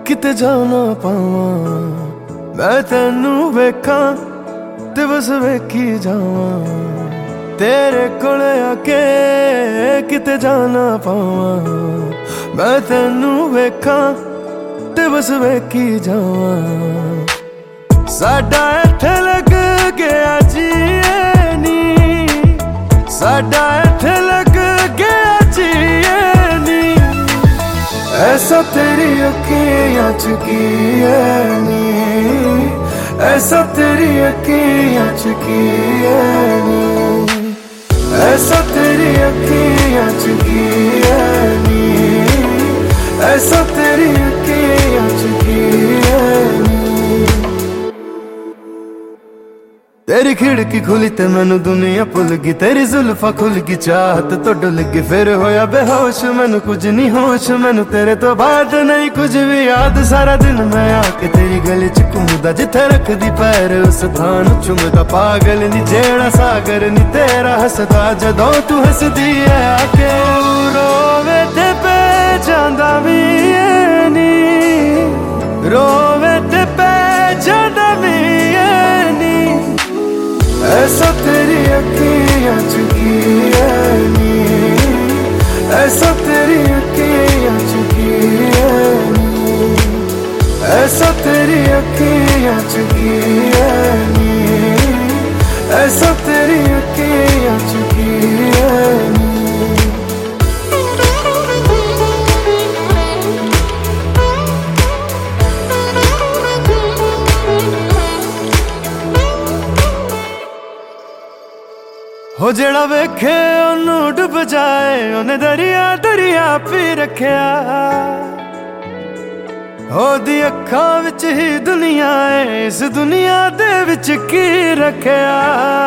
किते जाना पावां मैं तेनू वेखां ते बस वेखी जावां तेरे कोले आके किते जाना पावां मैं तेनू वेखां ते बस वेखी जावां साडा इत्थे लग गया जी नी साडा इत्थे लग गया जी नी ऐसा तेरी अखियां च की है नी ऐसा तेरी अखियां च की है नी ऐसा तेरी अखियां च की है नी ऐसा तेरी अखियां च की है नी तेरी खिड़की खुली ते मैनू दुनिया भुल गई तेरी जुल्फा खुल गई चाहत तो डुल गई फिर होया बेहोश मैनू कुछ नहीं होश मैनू तेरे तो बाद नहीं कुछ भी याद सारा दिन मैं आके तेरी गली च घूमदा जिथे रखदी पैर उस थान चुमदा पागल नी जेड़ा सागर नी तेरा हसदा जदों तू हसदी है आके रोवे ते पे जांदा वी नी रोवे ते पे जांदा वी नी ऐसा तेरी अखियां च की है नी ऐसा तेरी अखियां च की है नी ऐसा तेरी अखियां च की है नी ऐसा तेरी अखियां च की है नी हो जेड़ा वेखे ओनू डुब जाए ओने दरिया दरिया पी रखिया ओदी अखां विच ही दुनिया है इस दुनिया दे विच की रखिया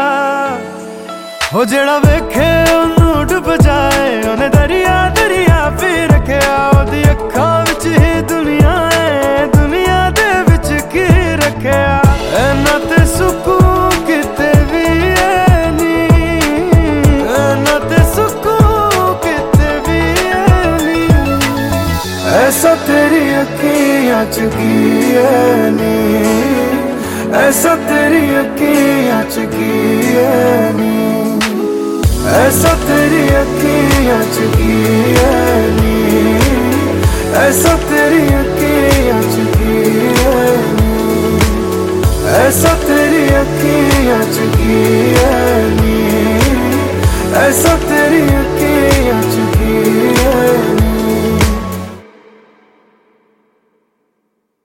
हो जेड़ा वेखे ओनू डुब जाए ओने दरिया दरिया पी रखिया ओदी अखां विच ही दुनिया है दुनिया दे विच की रखिया ऐना ते सुकून किते भी ऐसा तेरी अखियां च की है नी ऐसा तेरी अखियां च की है नी ऐसा तेरी अखियां च की है नी ऐसा तेरी अखियां च की है नी ऐसा तेरी अखियां च की है नी ऐसा